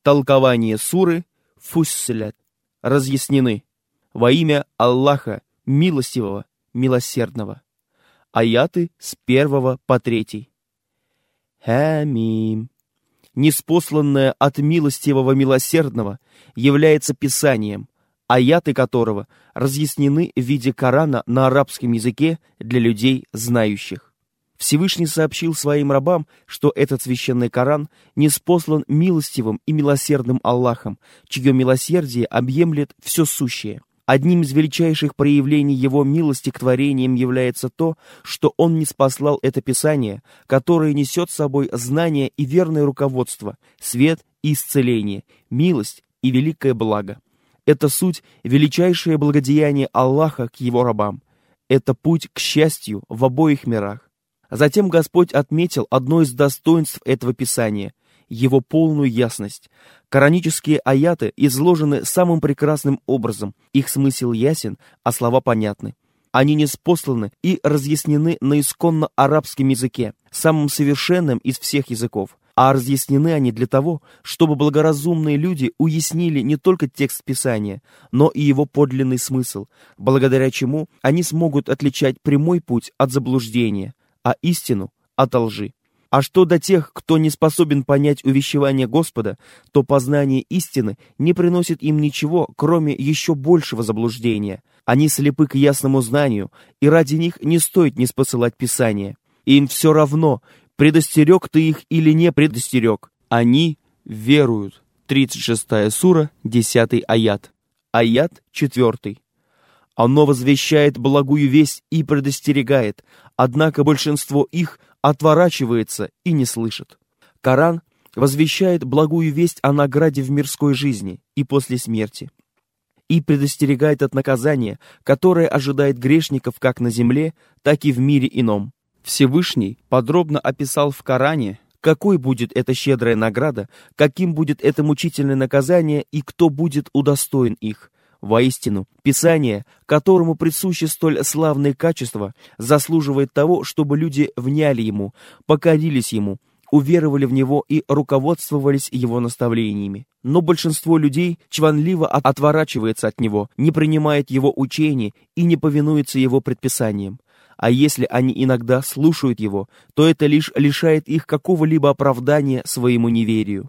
Толкование суры Фуссилят разъяснены во имя Аллаха, милостивого, милосердного. Аяты с 1 по 3. Хамим. Ниспосланное от милостивого милосердного является Писанием, аяты которого разъяснены в виде Корана на арабском языке для людей знающих. Всевышний сообщил своим рабам, что этот священный Коран ниспослан милостивым и милосердным Аллахом, чье милосердие объемлет все сущее. Одним из величайших проявлений Его милости к творениям является то, что Он ниспослал это Писание, которое несет с собой знание и верное руководство, свет и исцеление, милость и великое благо. Это суть величайшее благодеяние Аллаха к Его рабам. Это путь к счастью в обоих мирах. Затем Господь отметил одно из достоинств этого Писания – его полную ясность. Коранические аяты изложены самым прекрасным образом, их смысл ясен, а слова понятны. Они ниспосланы и разъяснены на исконно арабском языке, самым совершенным из всех языков. А разъяснены они для того, чтобы благоразумные люди уяснили не только текст Писания, но и его подлинный смысл, благодаря чему они смогут отличать прямой путь от заблуждения, а истину от лжи. А что до тех, кто не способен понять увещевание Господа, то познание истины не приносит им ничего, кроме еще большего заблуждения. Они слепы к ясному знанию, и ради них не стоит ниспосылать Писание. Им все равно, предостерег ты их или не предостерег. Они веруют. 36 сура, 10 аят. Аят 4. Оно возвещает благую весть и предостерегает, однако большинство их отворачивается и не слышит. Коран возвещает благую весть о награде в мирской жизни и после смерти, и предостерегает от наказания, которое ожидает грешников как на земле, так и в мире ином. Всевышний подробно описал в Коране, какой будет эта щедрая награда, каким будет это мучительное наказание и кто будет удостоен их. Воистину, Писание, которому присущи столь славные качества, заслуживает того, чтобы люди вняли ему, покорились ему, уверовали в него и руководствовались его наставлениями. Но большинство людей чванливо отворачивается от него, не принимает его учений и не повинуется его предписаниям. А если они иногда слушают его, то это лишь лишает их какого-либо оправдания своему неверию.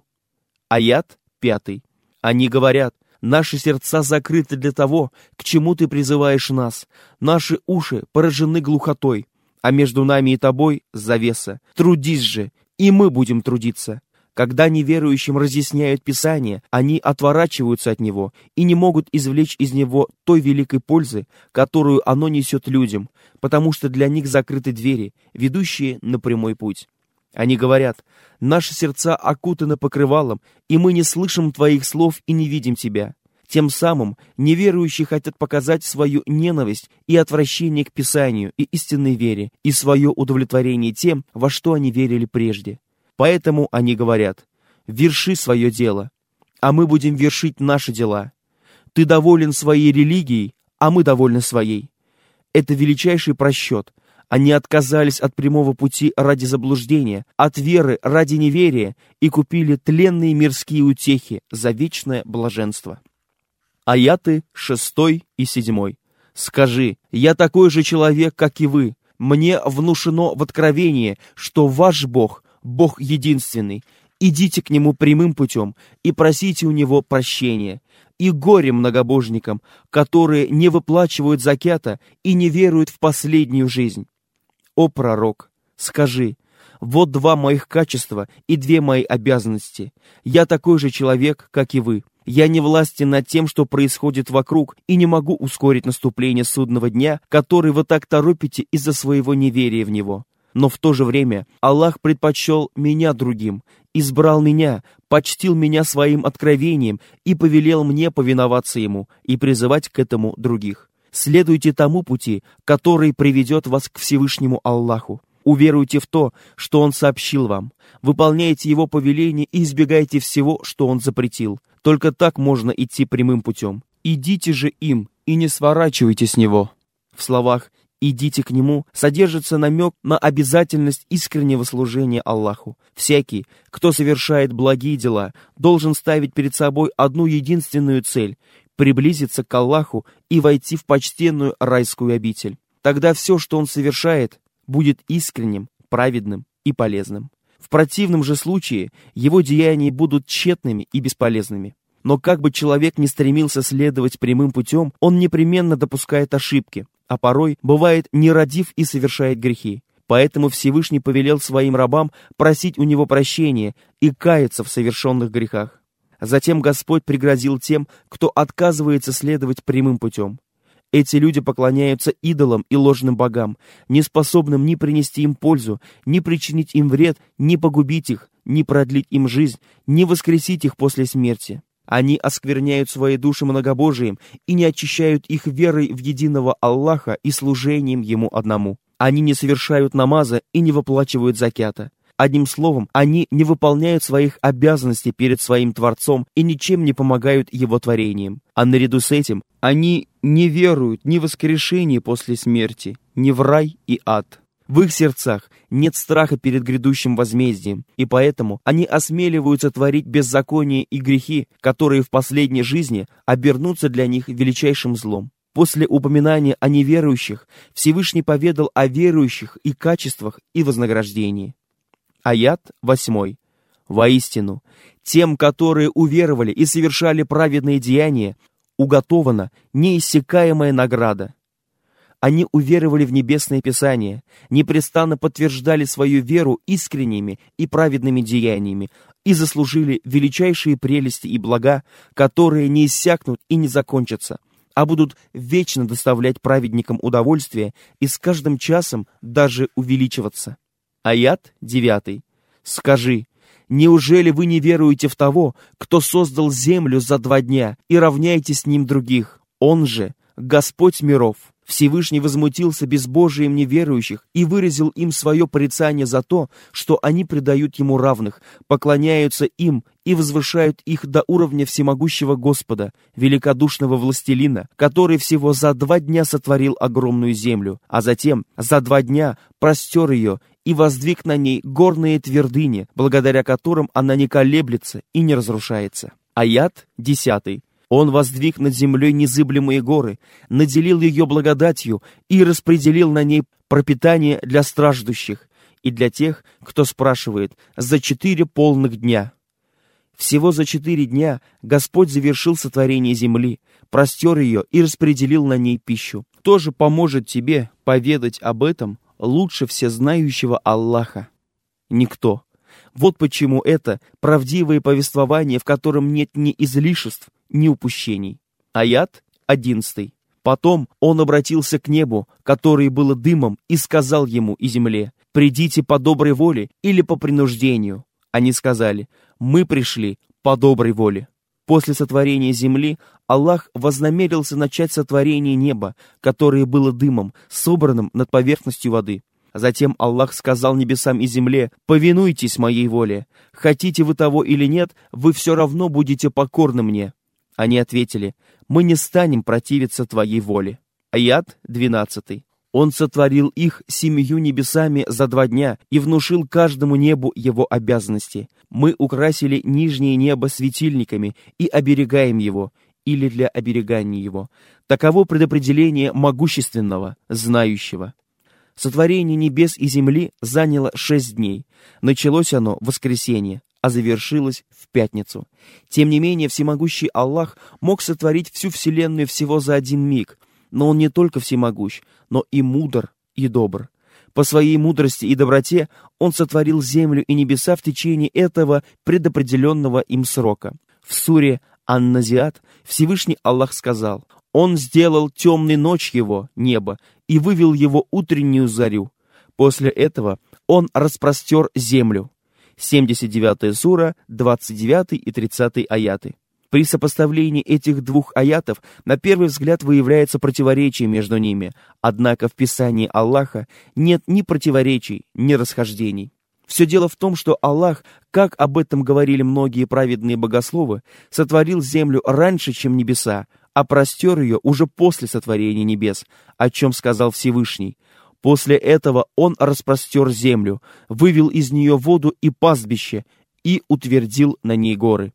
Аят 5. Они говорят: наши сердца закрыты для того, к чему ты призываешь нас. Наши уши поражены глухотой, а между нами и тобой завеса. Трудись же, и мы будем трудиться. Когда неверующим разъясняют Писание, они отворачиваются от него и не могут извлечь из него той великой пользы, которую оно несет людям, потому что для них закрыты двери, ведущие на прямой путь. Они говорят: наши сердца окутаны покрывалом, и мы не слышим твоих слов и не видим тебя. Тем самым неверующие хотят показать свою ненависть и отвращение к Писанию и истинной вере, и свое удовлетворение тем, во что они верили прежде. Поэтому они говорят: верши свое дело, а мы будем вершить наши дела. Ты доволен своей религией, а мы довольны своей. Это величайший просчет. Они отказались от прямого пути ради заблуждения, от веры ради неверия и купили тленные мирские утехи за вечное блаженство. Аяты 6 и 7. Скажи: я такой же человек, как и вы. Мне внушено в откровении, что ваш Бог — Бог единственный. Идите к Нему прямым путем и просите у Него прощения. И горе многобожникам, которые не выплачивают закята и не веруют в последнюю жизнь. О пророк, скажи: вот 2 моих качества и 2 мои обязанности. Я такой же человек, как и вы. Я не властен над тем, что происходит вокруг, и не могу ускорить наступление судного дня, который вы так торопите из-за своего неверия в него. Но в то же время Аллах предпочел меня другим, избрал меня, почтил меня своим откровением и повелел мне повиноваться Ему и призывать к этому других. Следуйте тому пути, который приведет вас к Всевышнему Аллаху. Уверуйте в то, что Он сообщил вам. Выполняйте Его повеления и избегайте всего, что Он запретил. Только так можно идти прямым путем. Идите же им и не сворачивайте с него. В словах «Идите к Нему» содержится намек на обязательность искреннего служения Аллаху. Всякий, кто совершает благие дела, должен ставить перед собой одну единственную цель – приблизиться к Аллаху и войти в почтенную райскую обитель. Тогда все, что он совершает, будет искренним, праведным и полезным. В противном же случае его деяния будут тщетными и бесполезными. Но как бы человек ни стремился следовать прямым путем, он непременно допускает ошибки, а порой, бывает, нерадив и совершает грехи. Поэтому Всевышний повелел своим рабам просить у него прощения и каяться в совершенных грехах. Затем Господь пригрозил тем, кто отказывается следовать прямым путем. Эти люди поклоняются идолам и ложным богам, не способным ни принести им пользу, ни причинить им вред, ни погубить их, ни продлить им жизнь, ни воскресить их после смерти. Они оскверняют свои души многобожием и не очищают их верой в единого Аллаха и служением Ему одному. Они не совершают намаза и не выплачивают закята. Одним словом, они не выполняют своих обязанностей перед своим Творцом и ничем не помогают Его творениям. А наряду с этим они не веруют ни в воскрешение после смерти, ни в рай и ад. В их сердцах нет страха перед грядущим возмездием, и поэтому они осмеливаются творить беззаконие и грехи, которые в последней жизни обернутся для них величайшим злом. После упоминания о неверующих Всевышний поведал о верующих и качествах и вознаграждении. Аят 8. «Воистину, тем, которые уверовали и совершали праведные деяния, уготована неиссякаемая награда. Они уверовали в Небесное Писание, непрестанно подтверждали свою веру искренними и праведными деяниями и заслужили величайшие прелести и блага, которые не иссякнут и не закончатся, а будут вечно доставлять праведникам удовольствие и с каждым часом даже увеличиваться». Аят 9. «Скажи, неужели вы не веруете в того, кто создал землю за 2 дня и равняете с ним других? Он же Господь миров». Всевышний возмутился безбожием неверующих и выразил им свое порицание за то, что они предают Ему равных, поклоняются им и возвышают их до уровня всемогущего Господа, великодушного властелина, который всего за 2 дня сотворил огромную землю, а затем за 2 дня простер ее и воздвиг на ней горные твердыни, благодаря которым она не колеблется и не разрушается. Аят 10. Он воздвиг над землей незыблемые горы, наделил ее благодатью и распределил на ней пропитание для страждущих и для тех, кто спрашивает, за 4 полных дня. Всего за 4 дня Господь завершил сотворение земли, простер ее и распределил на ней пищу. Кто же поможет тебе поведать об этом лучше всезнающего Аллаха? Никто. Вот почему это правдивое повествование, в котором нет ни излишеств, ни упущений. Аят 11. Потом он обратился к небу, которое было дымом, и сказал ему и земле: «Придите по доброй воле или по принуждению». Они сказали: «Мы пришли по доброй воле». После сотворения земли Аллах вознамерился начать сотворение неба, которое было дымом, собранным над поверхностью воды. Затем Аллах сказал небесам и земле: «Повинуйтесь моей воле. Хотите вы того или нет, вы все равно будете покорны мне». Они ответили: «Мы не станем противиться твоей воле». Аят 12. Он сотворил их 7 небесами за 2 дня и внушил каждому небу его обязанности. Мы украсили нижнее небо светильниками и оберегаем его, или для оберегания его. Таково предопределение могущественного, знающего. Сотворение небес и земли заняло 6 дней. Началось оно в воскресенье, а завершилось в пятницу. Тем не менее, всемогущий Аллах мог сотворить всю вселенную всего за 1 миг, но Он не только всемогущ, но и мудр и добр. По своей мудрости и доброте Он сотворил землю и небеса в течение этого предопределенного им срока. В суре Ан-Назиат Всевышний Аллах сказал: «Он сделал темной ночь его, небо, и вывел его утреннюю зарю. После этого Он распростер землю». 79 сура, 29 и 30 аяты. При сопоставлении этих 2 аятов на первый взгляд выявляется противоречие между ними, однако в Писании Аллаха нет ни противоречий, ни расхождений. Все дело в том, что Аллах, как об этом говорили многие праведные богословы, сотворил землю раньше, чем небеса, а простер ее уже после сотворения небес, о чем сказал Всевышний. После этого Он распростер землю, вывел из нее воду и пастбище, и утвердил на ней горы.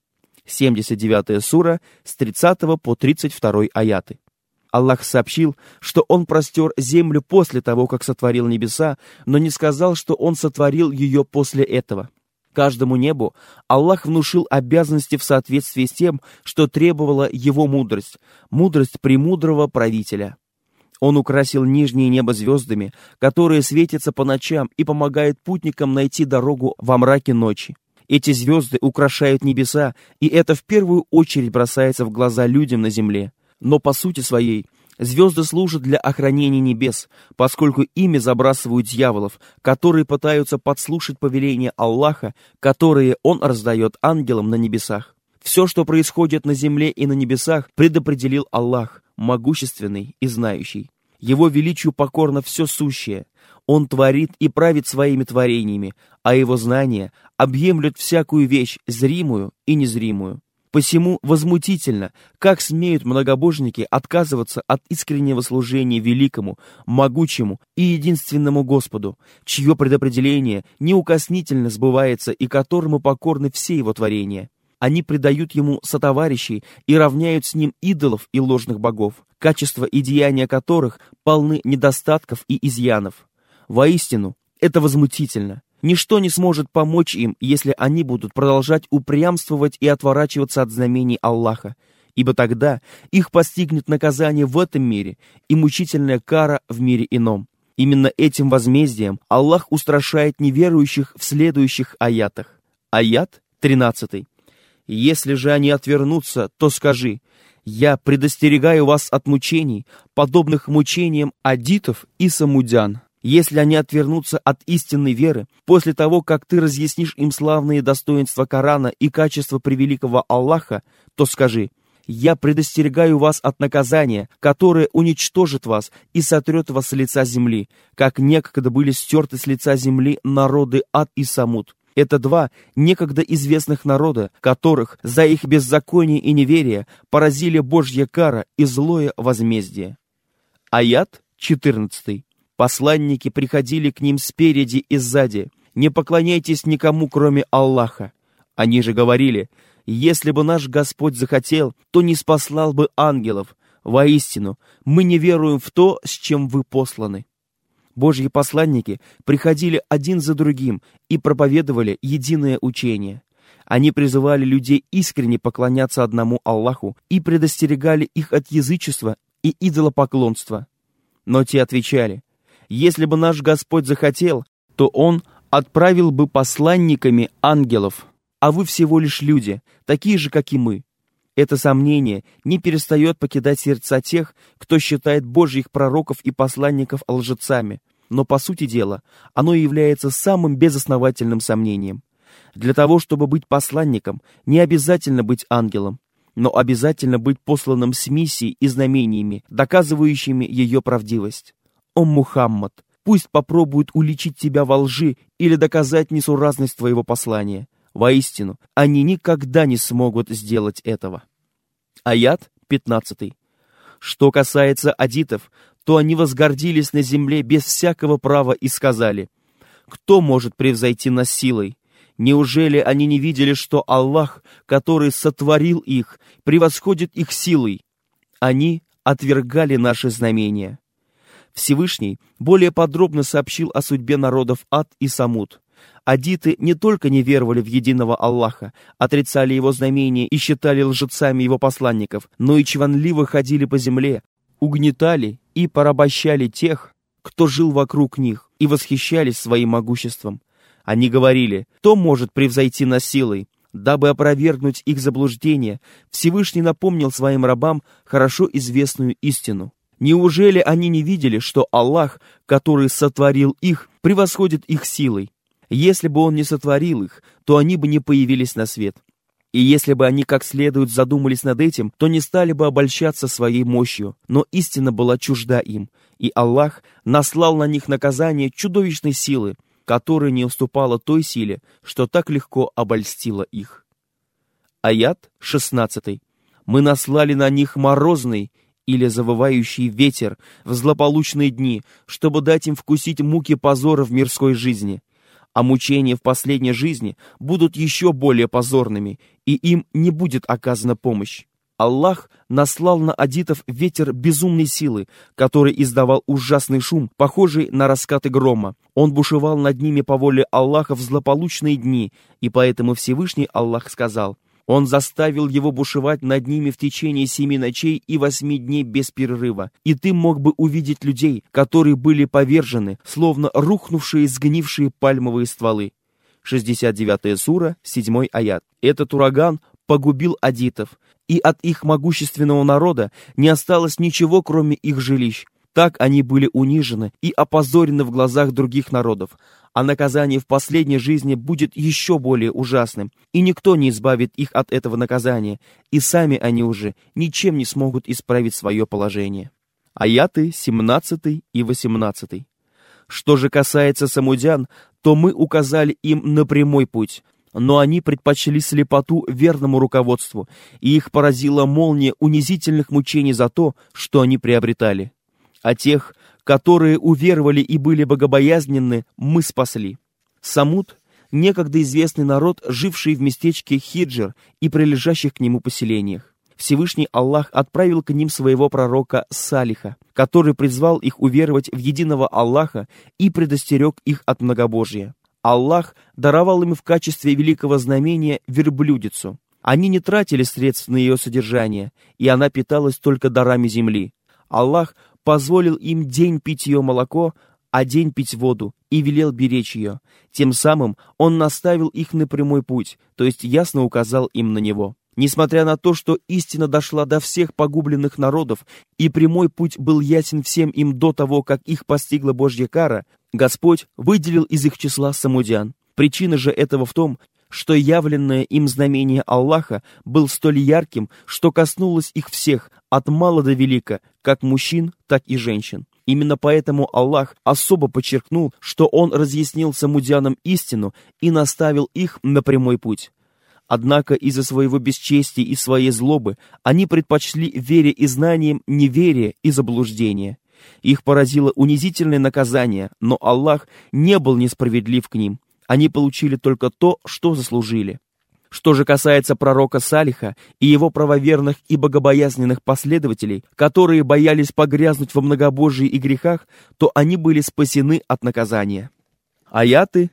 79 сура, с 30 по 32 аяты. Аллах сообщил, что Он простер землю после того, как сотворил небеса, но не сказал, что Он сотворил ее после этого. Каждому небу Аллах внушил обязанности в соответствии с тем, что требовала его мудрость, мудрость премудрого правителя. Он украсил нижнее небо звездами, которые светятся по ночам и помогают путникам найти дорогу во мраке ночи. Эти звезды украшают небеса, и это в первую очередь бросается в глаза людям на земле. Но по сути своей звезды служат для охранения небес, поскольку ими забрасывают дьяволов, которые пытаются подслушать повеления Аллаха, которые Он раздает ангелам на небесах. Все, что происходит на земле и на небесах, предопределил Аллах, могущественный и знающий. Его величию покорно все сущее. Он творит и правит своими творениями, а его знания объемлют всякую вещь, зримую и незримую. Посему возмутительно, как смеют многобожники отказываться от искреннего служения великому, могучему и единственному Господу, чье предопределение неукоснительно сбывается и которому покорны все его творения. Они предают ему сотоварищей и равняют с ним идолов и ложных богов, качества и деяния которых полны недостатков и изъянов. Воистину, это возмутительно. Ничто не сможет помочь им, если они будут продолжать упрямствовать и отворачиваться от знамений Аллаха, ибо тогда их постигнет наказание в этом мире и мучительная кара в мире ином. Именно этим возмездием Аллах устрашает неверующих в следующих аятах. Аят 13. «Если же они отвернутся, то скажи: я предостерегаю вас от мучений, подобных мучениям адитов и самудян. Если они отвернутся от истинной веры, после того, как ты разъяснишь им славные достоинства Корана и качества превеликого Аллаха, то скажи: я предостерегаю вас от наказания, которое уничтожит вас и сотрет вас с лица земли, как некогда были стерты с лица земли народы Ад и Самуд. Это два некогда известных народа, которых за их беззаконие и неверие поразили Божья кара и злое возмездие». Аят 14. Посланники приходили к ним спереди и сзади: «Не поклоняйтесь никому, кроме Аллаха». Они же говорили: «Если бы наш Господь захотел, то не спаслал бы ангелов. Воистину, мы не веруем в то, с чем вы посланы». Божьи посланники приходили один за другим и проповедовали единое учение. Они призывали людей искренне поклоняться одному Аллаху и предостерегали их от язычества и идолопоклонства. Но те отвечали: «Если бы наш Господь захотел, то Он отправил бы посланниками ангелов, а вы всего лишь люди, такие же, как и мы». Это сомнение не перестает покидать сердца тех, кто считает Божьих пророков и посланников лжецами, но по сути дела оно является самым безосновательным сомнением. Для того, чтобы быть посланником, не обязательно быть ангелом, но обязательно быть посланным с миссией и знамениями, доказывающими ее правдивость. О Мухаммад, пусть попробуют уличить тебя во лжи или доказать несуразность твоего послания. Воистину, они никогда не смогут сделать этого. Аят 15. Что касается адитов, то они возгордились на земле без всякого права и сказали: «Кто может превзойти нас силой? Неужели они не видели, что Аллах, который сотворил их, превосходит их силой? Они отвергали наши знамения». Всевышний более подробно сообщил о судьбе народов Ад и Самуд. Адиты не только не веровали в единого Аллаха, отрицали его знамения и считали лжецами его посланников, но и чванливо ходили по земле, угнетали и порабощали тех, кто жил вокруг них, и восхищались своим могуществом. Они говорили: «Кто может превзойти нас силой?» Дабы опровергнуть их заблуждение, Всевышний напомнил своим рабам хорошо известную истину. Неужели они не видели, что Аллах, который сотворил их, превосходит их силой? Если бы Он не сотворил их, то они бы не появились на свет. И если бы они как следует задумались над этим, то не стали бы обольщаться своей мощью, но истина была чужда им, и Аллах наслал на них наказание чудовищной силы, которая не уступала той силе, что так легко обольстила их. Аят 16. Мы наслали на них морозный или завывающий ветер в злополучные дни, чтобы дать им вкусить муки позора в мирской жизни. А мучения в последней жизни будут еще более позорными, и им не будет оказана помощь. Аллах наслал на адитов ветер безумной силы, который издавал ужасный шум, похожий на раскаты грома. Он бушевал над ними по воле Аллаха в злополучные дни, и поэтому Всевышний Аллах сказал: «Он заставил его бушевать над ними в течение 7 ночей и 8 дней без перерыва, и ты мог бы увидеть людей, которые были повержены, словно рухнувшие сгнившие пальмовые стволы». 69 сура, 7 аят. Этот ураган погубил адитов, и от их могущественного народа не осталось ничего, кроме их жилищ. Так они были унижены и опозорены в глазах других народов, а наказание в последней жизни будет еще более ужасным, и никто не избавит их от этого наказания, и сами они уже ничем не смогут исправить свое положение. Аяты 17 и 18. Что же касается самудян, то мы указали им на прямой путь, но они предпочли слепоту верному руководству, и их поразила молния унизительных мучений за то, что они приобретали. А тех, которые уверовали и были богобоязненны, мы спасли. Самуд — некогда известный народ, живший в местечке Хиджр и прилежащих к нему поселениях. Всевышний Аллах отправил к ним своего пророка Салиха, который призвал их уверовать в единого Аллаха и предостерег их от многобожия. Аллах даровал им в качестве великого знамения верблюдицу. Они не тратили средств на ее содержание, и она питалась только дарами земли. Аллах позволил им день пить ее молоко, а день пить воду, и велел беречь ее. Тем самым Он наставил их на прямой путь, то есть ясно указал им на него. Несмотря на то, что истина дошла до всех погубленных народов, и прямой путь был ясен всем им до того, как их постигла Божья кара, Господь выделил из их числа самудян. Причина же этого в том, что явленное им знамение Аллаха был столь ярким, что коснулось их всех, от мала до велика, как мужчин, так и женщин. Именно поэтому Аллах особо подчеркнул, что Он разъяснил самудянам истину и наставил их на прямой путь. Однако из-за своего бесчестия и своей злобы они предпочли вере и знаниям неверие и заблуждение. Их поразило унизительное наказание, но Аллах не был несправедлив к ним. Они получили только то, что заслужили. Что же касается пророка Салиха и его правоверных и богобоязненных последователей, которые боялись погрязнуть во многобожии и грехах, то они были спасены от наказания. Аяты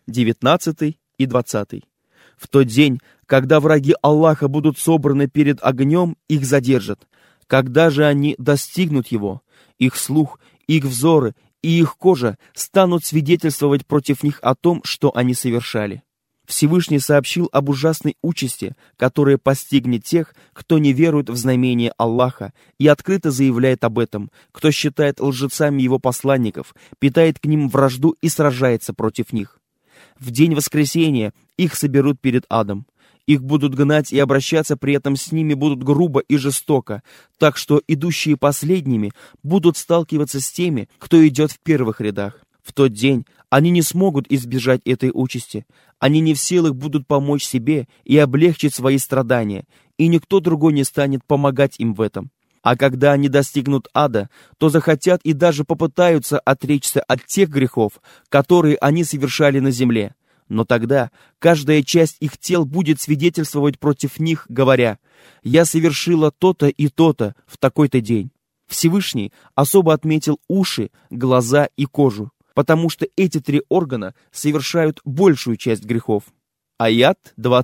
19 и 20. В тот день, когда враги Аллаха будут собраны перед огнем, их задержат. Когда же они достигнут его, их слух, их взоры и их кожа станут свидетельствовать против них о том, что они совершали. Всевышний сообщил об ужасной участи, которая постигнет тех, кто не верует в знамение Аллаха и открыто заявляет об этом, кто считает лжецами его посланников, питает к ним вражду и сражается против них. В день воскресения их соберут перед адом. Их будут гнать, и обращаться при этом с ними будут грубо и жестоко, так что идущие последними будут сталкиваться с теми, кто идет в первых рядах. В тот день они не смогут избежать этой участи. Они не в силах будут помочь себе и облегчить свои страдания, и никто другой не станет помогать им в этом. А когда они достигнут ада, то захотят и даже попытаются отречься от тех грехов, которые они совершали на земле. Но тогда каждая часть их тел будет свидетельствовать против них, говоря: «Я совершила то-то и то-то в такой-то день». Всевышний особо отметил уши, глаза и кожу, потому что эти 3 органа совершают большую часть грехов. Аят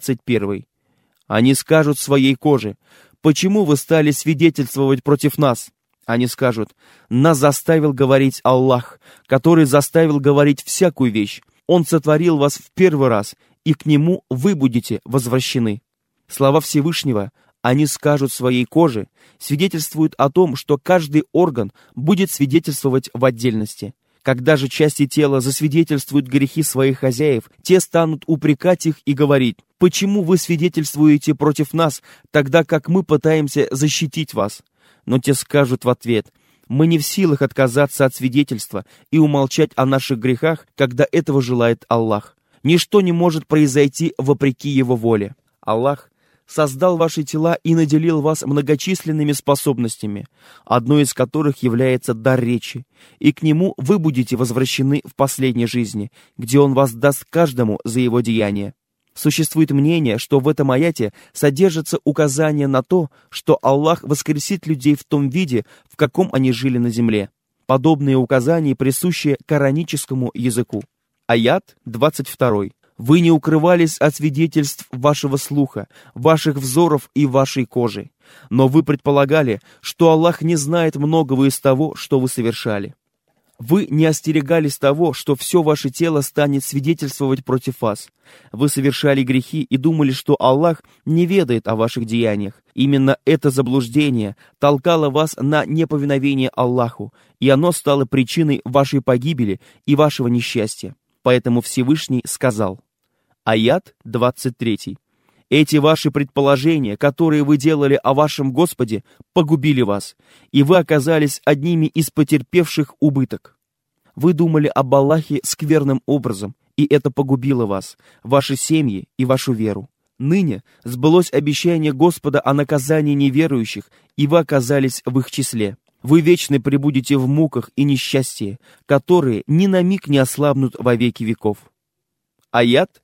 21. Они скажут своей коже: «Почему вы стали свидетельствовать против нас?» Они скажут: «Нас заставил говорить Аллах, который заставил говорить всякую вещь. Он сотворил вас в первый раз, и к Нему вы будете возвращены». Слова Всевышнего «они скажут своей коже» свидетельствуют о том, что каждый орган будет свидетельствовать в отдельности. Когда же части тела засвидетельствуют грехи своих хозяев, те станут упрекать их и говорить: «Почему вы свидетельствуете против нас, тогда как мы пытаемся защитить вас?» Но те скажут в ответ: «Мы не в силах отказаться от свидетельства и умолчать о наших грехах, когда этого желает Аллах. Ничто не может произойти вопреки Его воле». Аллах создал ваши тела и наделил вас многочисленными способностями, одной из которых является дар речи, и к нему вы будете возвращены в последней жизни, где он вас даст каждому за его деяние. Существует мнение, что в этом аяте содержится указание на то, что Аллах воскресит людей в том виде, в каком они жили на земле. Подобные указания присущи кораническому языку. Аят 22. «Вы не укрывались от свидетельств вашего слуха, ваших взоров и вашей кожи, но вы предполагали, что Аллах не знает многого из того, что вы совершали. Вы не остерегались того, что все ваше тело станет свидетельствовать против вас. Вы совершали грехи и думали, что Аллах не ведает о ваших деяниях. Именно это заблуждение толкало вас на неповиновение Аллаху, и оно стало причиной вашей погибели и вашего несчастья. Поэтому Всевышний сказал». Аят 23. «Эти ваши предположения, которые вы делали о вашем Господе, погубили вас, и вы оказались одними из потерпевших убыток. Вы думали об Аллахе скверным образом, и это погубило вас, ваши семьи и вашу веру. Ныне сбылось обещание Господа о наказании неверующих, и вы оказались в их числе. Вы вечно пребудете в муках и несчастье, которые ни на миг не ослабнут во веки веков». Аят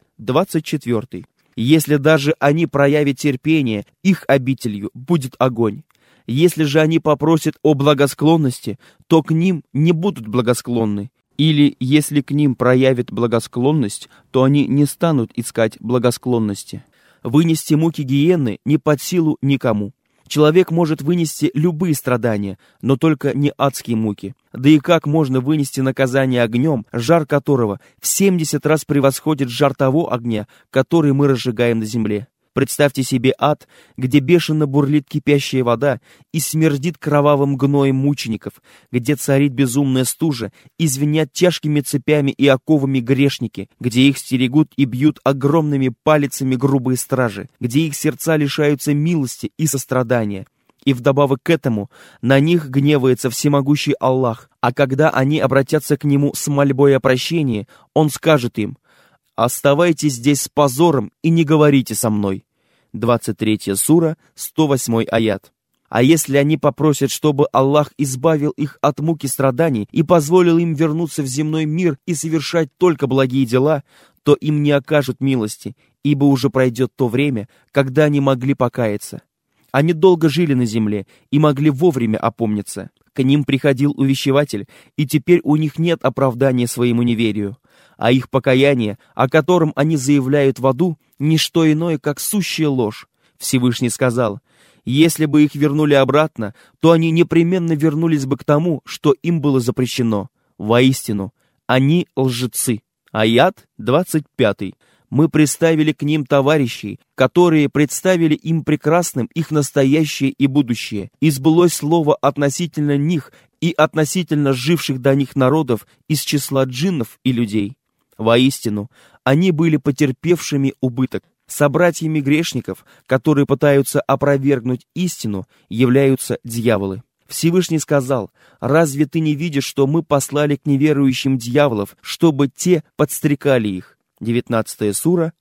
24. «Если даже они проявят терпение, их обителью будет огонь. Если же они попросят о благосклонности, то к ним не будут благосклонны. Или если к ним проявят благосклонность, то они не станут искать благосклонности. Вынести муки гиенны не под силу никому. Человек может вынести любые страдания, но только не адские муки. Да и как можно вынести наказание огнем, жар которого в 70 раз превосходит жар того огня, который мы разжигаем на земле? Представьте себе ад, где бешено бурлит кипящая вода и смердит кровавым гноем мучеников, где царит безумная стужа и звенят тяжкими цепями и оковами грешники, где их стерегут и бьют огромными палицами грубые стражи, где их сердца лишаются милости и сострадания. И вдобавок к этому на них гневается всемогущий Аллах, а когда они обратятся к Нему с мольбой о прощении, Он скажет им: «Оставайтесь здесь с позором и не говорите со мной». 23 сура, 108 аят. А если они попросят, чтобы Аллах избавил их от муки страданий и позволил им вернуться в земной мир и совершать только благие дела, то им не окажут милости, ибо уже пройдет то время, когда они могли покаяться. Они долго жили на земле и могли вовремя опомниться. К ним приходил увещеватель, и теперь у них нет оправдания своему неверию. А их покаяние, о котором они заявляют в аду, не что иное, как сущая ложь. Всевышний сказал: если бы их вернули обратно, то они непременно вернулись бы к тому, что им было запрещено. Воистину, они лжецы. Аят 25. Мы приставили к ним товарищей, которые представили им прекрасным их настоящее и будущее, и сбылось слово относительно них и относительно живших до них народов из числа джиннов и людей. Воистину, они были потерпевшими убыток. Собратьями грешников, которые пытаются опровергнуть истину, являются дьяволы. Всевышний сказал: «Разве ты не видишь, что мы послали к неверующим дьяволов, чтобы те подстрекали их?» 19 сура,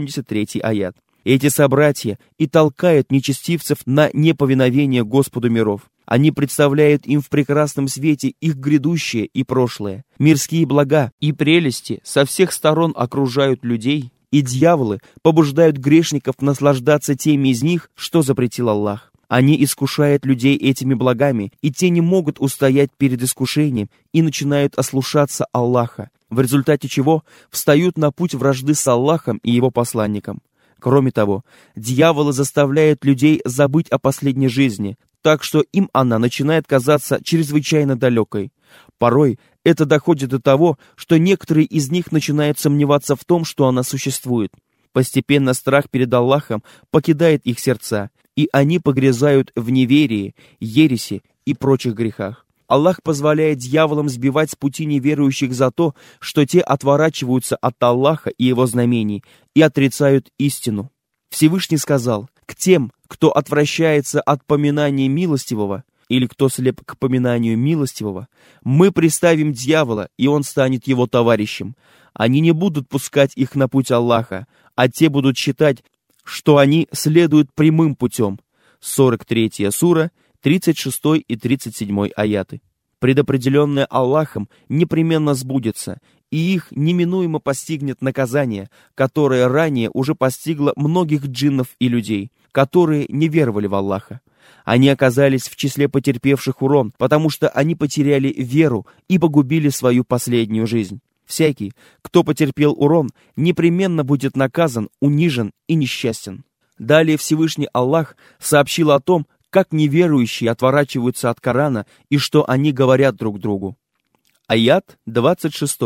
83 аят. Эти собратья и толкают нечестивцев на неповиновение Господу миров. Они представляют им в прекрасном свете их грядущее и прошлое. Мирские блага и прелести со всех сторон окружают людей, и дьяволы побуждают грешников наслаждаться теми из них, что запретил Аллах. Они искушают людей этими благами, и те не могут устоять перед искушением и начинают ослушаться Аллаха, в результате чего встают на путь вражды с Аллахом и его посланником. Кроме того, дьяволы заставляют людей забыть о последней жизни, так что им она начинает казаться чрезвычайно далекой. Порой это доходит до того, что некоторые из них начинают сомневаться в том, что она существует. Постепенно страх перед Аллахом покидает их сердца, и они погрязают в неверии, ереси и прочих грехах. Аллах позволяет дьяволам сбивать с пути неверующих за то, что те отворачиваются от Аллаха и его знамений и отрицают истину. Всевышний сказал: «К тем, кто отвращается от поминания милостивого, или кто слеп к поминанию милостивого, мы приставим дьявола, и он станет его товарищем. Они не будут пускать их на путь Аллаха, а те будут считать, что они следуют прямым путем. 43 сура, 36 и 37 аяты. Предопределенное Аллахом непременно сбудется, и их неминуемо постигнет наказание, которое ранее уже постигло многих джиннов и людей, которые не веровали в Аллаха. Они оказались в числе потерпевших урон, потому что они потеряли веру и погубили свою последнюю жизнь. Всякий, кто потерпел урон, непременно будет наказан, унижен и несчастен. Далее Всевышний Аллах сообщил о том, как неверующие отворачиваются от Корана и что они говорят друг другу. Аят 26.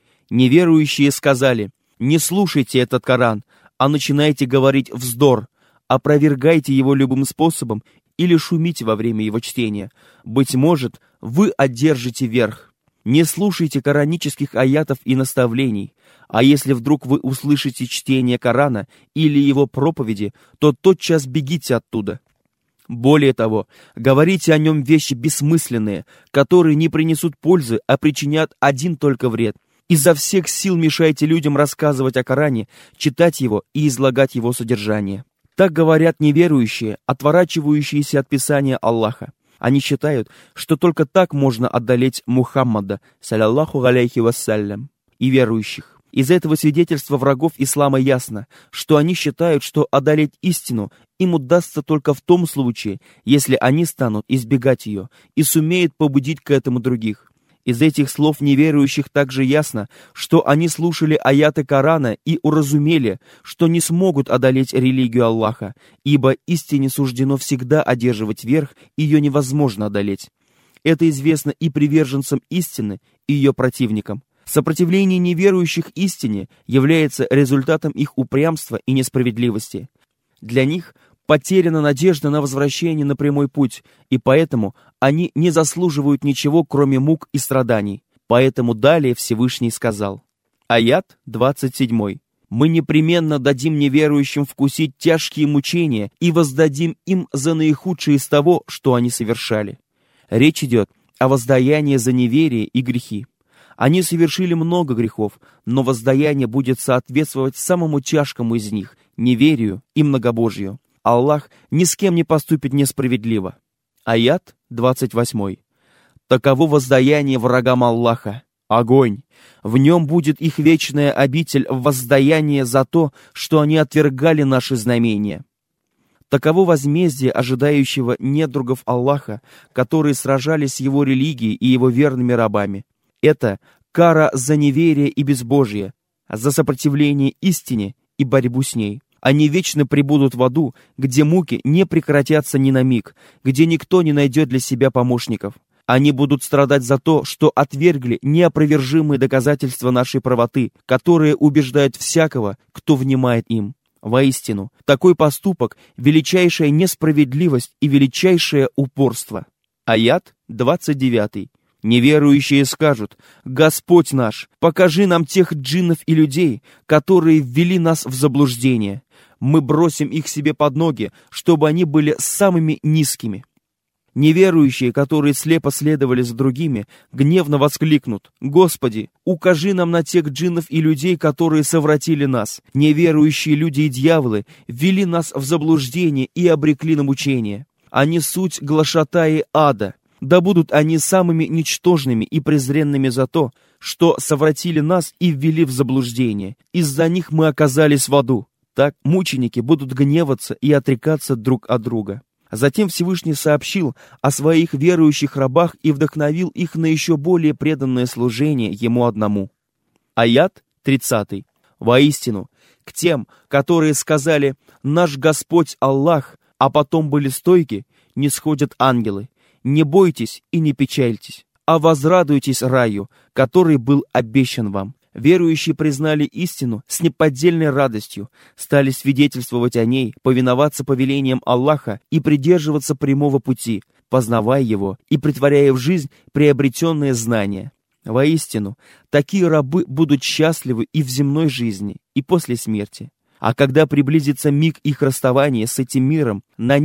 Неверующие сказали: «Не слушайте этот Коран, а начинайте говорить вздор, опровергайте его любым способом или шумите во время его чтения. Быть может, вы одержите верх. Не слушайте коранических аятов и наставлений, а если вдруг вы услышите чтение Корана или его проповеди, то тотчас бегите оттуда. Более того, говорите о нем вещи бессмысленные, которые не принесут пользы, а причинят один только вред. Изо всех сил мешайте людям рассказывать о Коране, читать его и излагать его содержание». Так говорят неверующие, отворачивающиеся от Писания Аллаха. Они считают, что только так можно одолеть Мухаммада, саллаллаху алейхи вассалям, и верующих. Из этого свидетельства врагов ислама ясно, что они считают, что одолеть истину им удастся только в том случае, если они станут избегать ее и сумеют побудить к этому других. Из этих слов неверующих также ясно, что они слушали аяты Корана и уразумели, что не смогут одолеть религию Аллаха, ибо истине суждено всегда одерживать верх, ее невозможно одолеть. Это известно и приверженцам истины, и ее противникам. Сопротивление неверующих истине является результатом их упрямства и несправедливости. Для них потеряна надежда на возвращение на прямой путь, и поэтому они не заслуживают ничего, кроме мук и страданий. Поэтому далее Всевышний сказал. Аят 27. «Мы непременно дадим неверующим вкусить тяжкие мучения и воздадим им за наихудшее из того, что они совершали». Речь идет о воздаянии за неверие и грехи. Они совершили много грехов, но воздаяние будет соответствовать самому тяжкому из них – неверию и многобожию. Аллах ни с кем не поступит несправедливо. Аят 28. Таково воздаяние врагам Аллаха. Огонь. В нем будет их вечная обитель в воздаяние за то, что они отвергали наши знамения. Таково возмездие ожидающего недругов Аллаха, которые сражались с его религией и его верными рабами. Это кара за неверие и безбожие, за сопротивление истине и борьбу с ней. Они вечно пребудут в аду, где муки не прекратятся ни на миг, где никто не найдет для себя помощников. Они будут страдать за то, что отвергли неопровержимые доказательства нашей правоты, которые убеждают всякого, кто внимает им. Воистину, такой поступок – величайшая несправедливость и величайшее упорство. Аят 29. Неверующие скажут: «Господь наш, покажи нам тех джиннов и людей, которые ввели нас в заблуждение. Мы бросим их себе под ноги, чтобы они были самыми низкими». Неверующие, которые слепо следовали за другими, гневно воскликнут: «Господи, укажи нам на тех джиннов и людей, которые совратили нас. Неверующие люди и дьяволы ввели нас в заблуждение и обрекли на мучение. Они суть глашатаи ада. Да будут они самыми ничтожными и презренными за то, что совратили нас и ввели в заблуждение. Из-за них мы оказались в аду». Так мученики будут гневаться и отрекаться друг от друга. Затем Всевышний сообщил о своих верующих рабах и вдохновил их на еще более преданное служение Ему одному. Аят 30. «Воистину, к тем, которые сказали: «Наш Господь Аллах», а потом были стойки, не сходят ангелы. Не бойтесь и не печальтесь, а возрадуйтесь раю, который был обещан вам. Верующие признали истину с неподдельной радостью, стали свидетельствовать о ней, повиноваться повелениям Аллаха и придерживаться прямого пути, познавая его и претворяя в жизнь приобретенные знания. Воистину, такие рабы будут счастливы и в земной жизни, и после смерти. А когда приблизится миг их расставания с этим миром, на них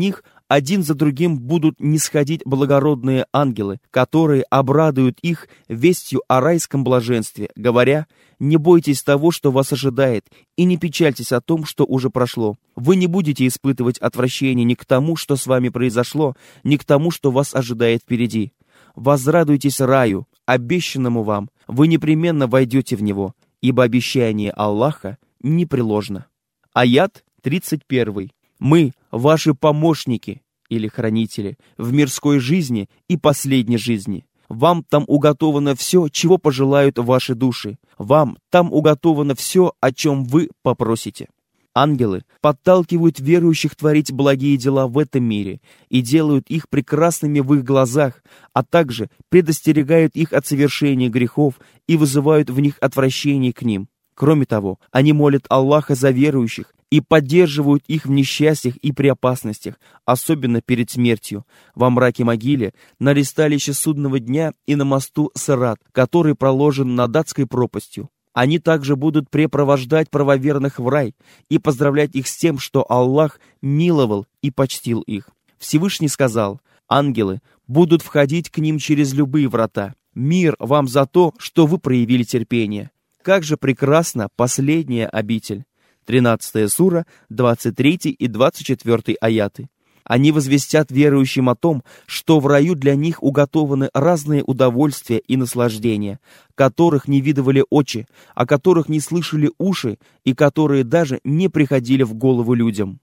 один за другим будут нисходить благородные ангелы, которые обрадуют их вестью о райском блаженстве, говоря: «Не бойтесь того, что вас ожидает, и не печальтесь о том, что уже прошло. Вы не будете испытывать отвращения ни к тому, что с вами произошло, ни к тому, что вас ожидает впереди. Возрадуйтесь раю, обещанному вам, вы непременно войдете в него, ибо обещание Аллаха непреложно». Аят 31. «Мы, ваши помощники или хранители в мирской жизни и последней жизни. Вам там уготовано все, чего пожелают ваши души. Вам там уготовано все, о чем вы попросите». Ангелы подталкивают верующих творить благие дела в этом мире и делают их прекрасными в их глазах, а также предостерегают их от совершения грехов и вызывают в них отвращение к ним. Кроме того, они молят Аллаха за верующих и поддерживают их в несчастьях и при опасностях, особенно перед смертью, во мраке могиле, на ристалище судного дня и на мосту Сират, который проложен над адской пропастью. Они также будут препровождать правоверных в рай и поздравлять их с тем, что Аллах миловал и почтил их. Всевышний сказал: «Ангелы будут входить к ним через любые врата. Мир вам за то, что вы проявили терпение». Как же прекрасна последняя обитель. 13 сура, 23 и 24 аяты. Они возвестят верующим о том, что в раю для них уготованы разные удовольствия и наслаждения, которых не видывали очи, о которых не слышали уши и которые даже не приходили в голову людям.